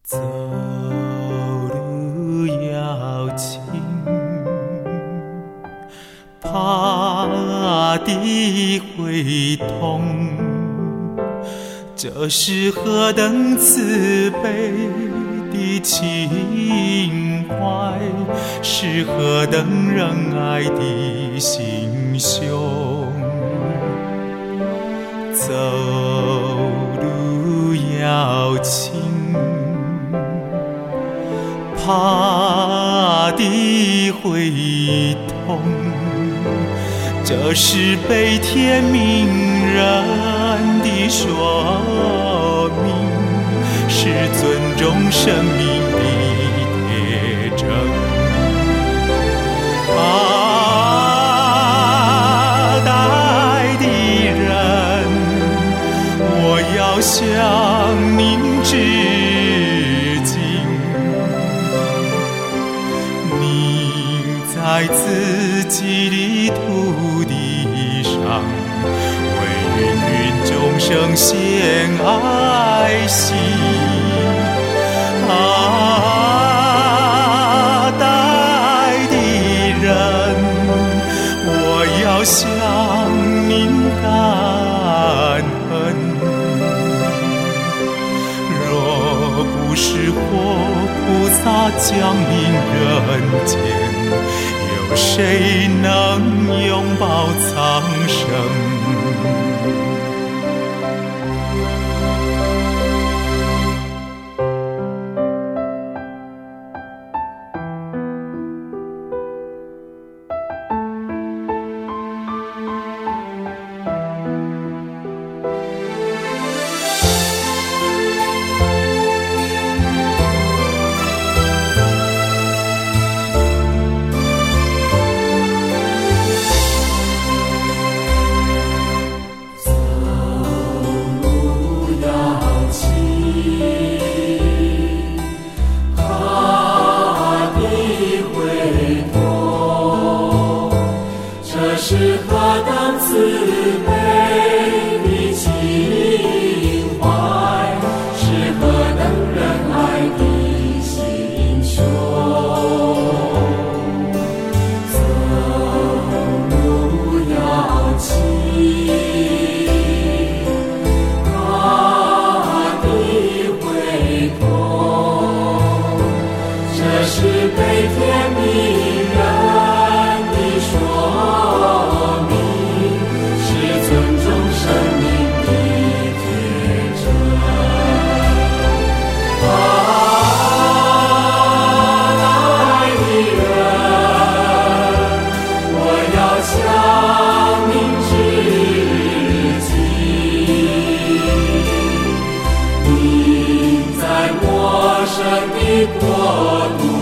走路要轻，怕地会痛。这是何等慈悲的情怀，是何等仁爱的心胸。走路要轻，怕地会痛。这是悲天悯人的说明，是尊重生命的铁证。代的人，我要向您致敬。您在自己的土地上，为芸芸众生献爱心。代的人，我要向您感恩。若不是活菩萨降临人间，有谁能拥抱苍生？ 是何等慈悲的情怀，是何等仁爱的心胸。走路要轻，怕地会痛。这是悲天悯人的说。你在陌生的国度